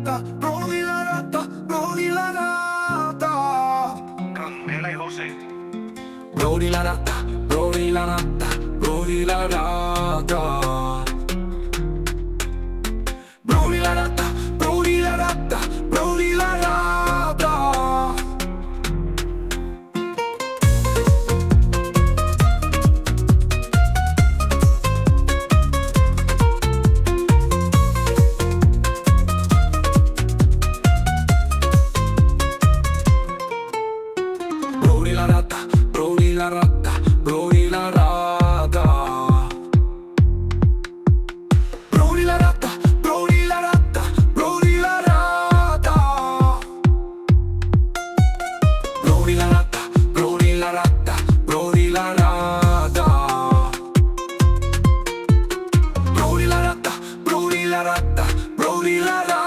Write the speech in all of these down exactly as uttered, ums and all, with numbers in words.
rata, Brody la rata, Brody la rata. Candela y José. Brody la rata, Brody la rata, Brody la rata. Brody la rata, Brody la rata, Brody la rata. Brody la rata, Brody la rata, Brody la rata. Brody la rata, Brody la rata, Brody la rata. Brody la rata, Brody la rata, Brody la rata. Brody la rata, Brody la rata, Brody la rata.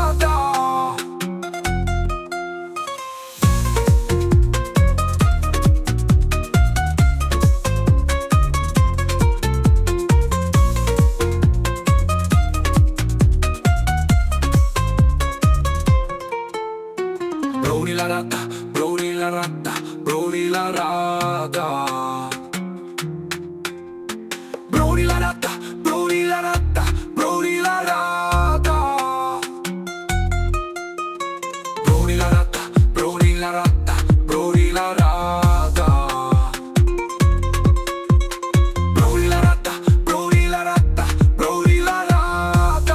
Brody la rata, Brody la rata, Brody la rata. Brody la rata, Brody la rata, Brody la rata. Brody la rata, Brody la rata, Brody la rata. Brody la rata, Brody la rata, Brody la rata.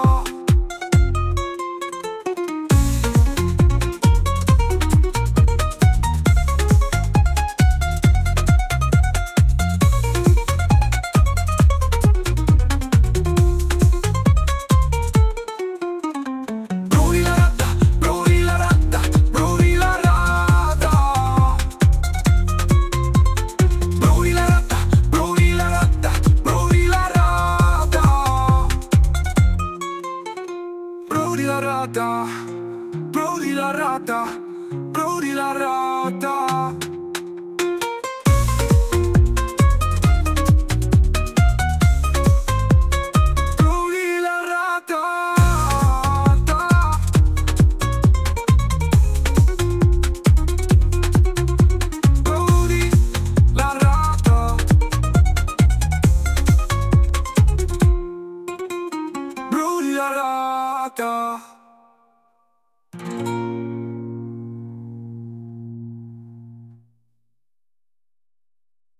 Brody la rata, Brody la rata, Brody la rata. Brody la rata, Brody la rata, Brody la rata. Brody la rata, Brody la rata, Brody la rata. Brody la rata. Brody la rata. Brody la rata.